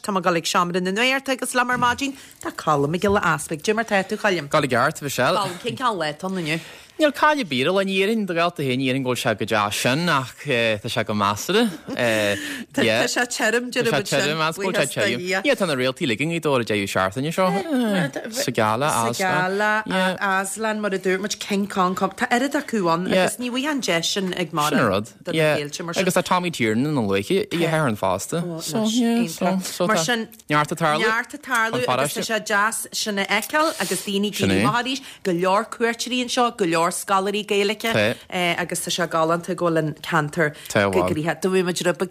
tá galig seaamra na nuirta agus lamar mágin tá calm me gile aspect Jimar tú chalim. Galig art bhí sell. Cin can le an nu. Níl cáile bír le níirinn do gáilta hé íon ggóil se go deá sin ach tá se go measara. Tá se tem Ní tanna réaltí ligin í dóra déú seaartain seo sa gala aslan mar a dúr mar cin can com Tá erid a cúán agus ní bhí an jesin ag mar rud agus tá Tommy Tiernan an leiche i hear an fásta mar sin neartta tarlú agus se jazz sinna eil agus daoine cíáéis go leor cuairtiríonn seo go leor scalarí gaalacha agus tá se galanta ggólan cantar guríthe do bhí meidir rubag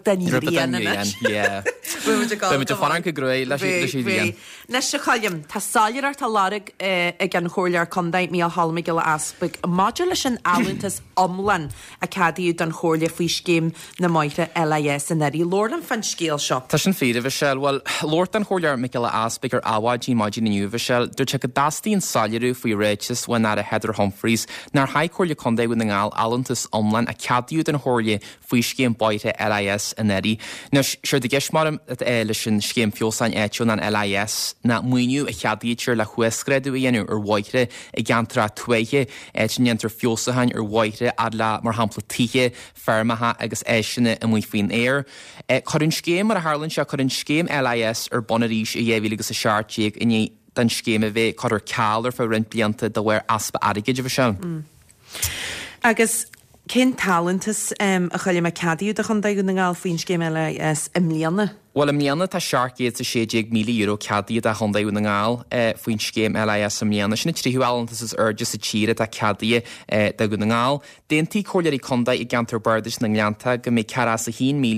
daníon fan go gré leis Nes se chaim Tá sáilear tá lárig ag an chóirlear condaid mí a halma go le aspa máidir leis an áhaintas omlan a cadíú don chóirle faoi céim na maithe LIS in erí Lord an fan scéal seo. Tá sin féidir bheit sell bhil Lord an chóirlear me le aspa ar áhaidí maidí naniu bheit sell dúir te go dastíín sáileú faoi réitis bhain a Heather Humphreys nar haid chóirle condaid na ngáil álantas omlan a cadíú den chóirle faoi céim baithe LIS in erí. Nes siir de geismarm leis sin céim fiolsain éitiún an LIS na muoinú a cheadíir le chuescreadú dhéanú ar bhaithre i gceantra tuaiche éitintar fiolsahain ar bhaithre ad le mar hampla tithe fermathe agus éisina a mu faoin éir. Chorinn scéim mar a Harlann se chorinn scéim LIS ar bonaríis a dhéhhí agus a seaartíag in den scéim a bheith chuir cálar fá rint blianta do bhfuir aspa aige bh se. Agus cén talentas a chuile me cadíú a chun daú na gáil faoin scéim LIS imlíanana. Well am líanana tá seaarcéad a €6,000,000 cadíad a chundaú na ngáil faoin scéim LIS am líanana sinna tríúálantas is urge sa tíre a cadí de go na ngáil. Déantí choileirí condaid i gantar bardis na gleanta go mé ceras a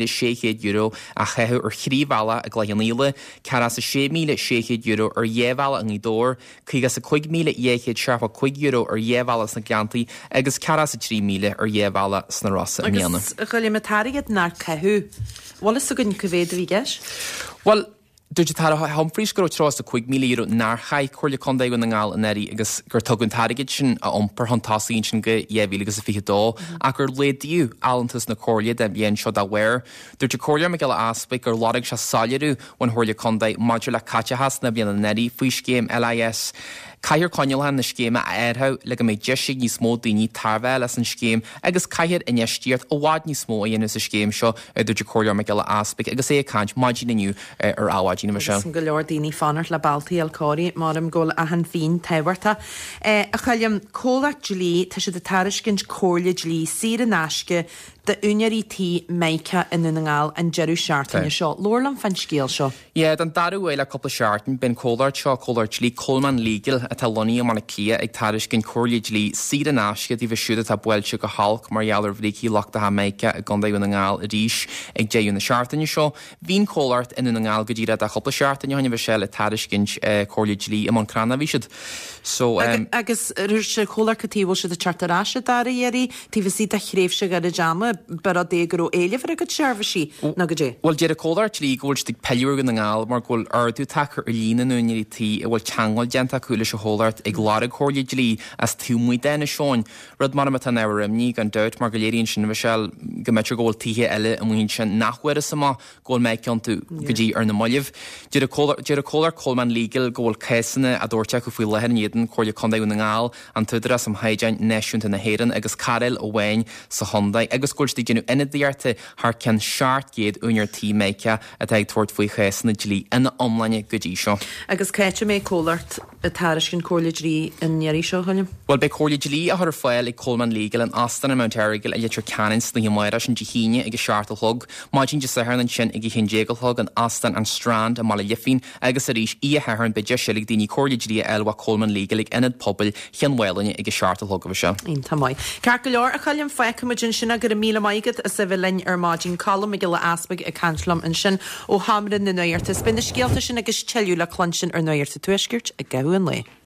€6,600 a chethe ar chríomhheala a ghlaanníile, ceras a €6,600 ar dhéhheala an ídóir, chuigas a €5,100 seafa €5 ar dhéhheala na gleantaí agus ceras a €3,000 ar dhéhheala sna Rossa am líanana. Agus chuile me táigad ná cethú. Wallace a gunn cyfeidir fi geis? Well, dúirt tá Humphreys gur trás a €5,000 nar chaid chuirle condaid na ngáil in éí agus gur tugann táigid sin a ompar hantáíonn sin go dhéhhí agus a fichadó a gur léadíú álantas na cóirle de bhíon seo a bhhair. Dúirt cóirle me go aspa gur láigh se sáileú ón thuirle condaid maidir le catehas na bhíanana neirí faoi scéim LIS. Caithir coinilhan na scéime a airtha le go méid deisig ní smó daoine tarbheith leis an scéim agus caiithir inestíart ó bhád ní smó a dhéanú sa scéim seo a dúidir cóirlear me go aspa agus é caint maidí naniu ar áhádína mar se. Go leor daoine fanar le baltaí alcóí mar am ggóil a an fin tehairta. A chailm cólaach dlí tá si de tariscinint cóirle dlí siad an náisce de uniarítí meice in na ngáil an jeú seaartainine seo. Lorlam fan scéal seo. Ié, den darú bhfuil a coppla seaartain ben cólair seo cólair dlí Coleman Legal a talóí amna clia ag tariscin cóirle dlí siad an náisce dí bheitsúda tá builte go halc mar geallar bhríí lechta ha meice a gandaú na ngáil a ríis ag déú na seaartainine seo. Bhín cólaart in na ngáil go dtíad a coppla seaartainine haine bheith se le tariscint cóirle dlí am an crana bhíisiid. So agus se cólar catíhil se de chartarráise dar a dhéirí tí bhí sí a chréifse gar a jama bar a dégur ó éilehar a go seirbhsí na go dé. Well dé a cólar lí ghil stig peúir gan na ngáil mar ghil ardú take ar lína nuirí a bhfuil teangáil deanta coolla se hólart ag lára cóirle dlí as túmú déna seáin rud mar tan éim ní an deit mar go léironn sin bheit se go metre ggóil tithe eile a mhaonn sin nachhuiir sama ggóil méid cean tú go dtí ar na moileh. Dé a cólar Coleman Legal ggóil césanna a dúirte go faoi lehan iad choirle condaú na ngáil an tudra sam haidein neisiúnta na héan agus caréil ó bhain sa Hondaid agus gúirtí genú ina dtíarta th cean seart géad únar tí meice a ag tuairt faoi chésanna dlí ina omlaine go dtí seo. Agus céite mé cólart a tariscin cóirle dlí in nearí seo chuim? Well be cóirle dlí a thar fáil ag Coleman Legal an astan Mount Errigal a dhéitir canins na himáire sin dihíine ag seaartalthg, maidin de saharn an sin ag chéngégalthg an astan an strand a mala lifin agus a ríis í a hearn be de silig daoine cóirle dlí eilha Coleman Legal ag inad pobl cheanhhailne ag seaartalthg go se. Ínta mai. Cear go leor a chailm feicimiid sinna gur míle maigad a sa bhlein ar mágin colm ag le aspaig a canlam an sin ó hamrin na nuirtas. Bina scéalta sin agus teú le clansin ar nuirta tuisgirt a gahuaan le.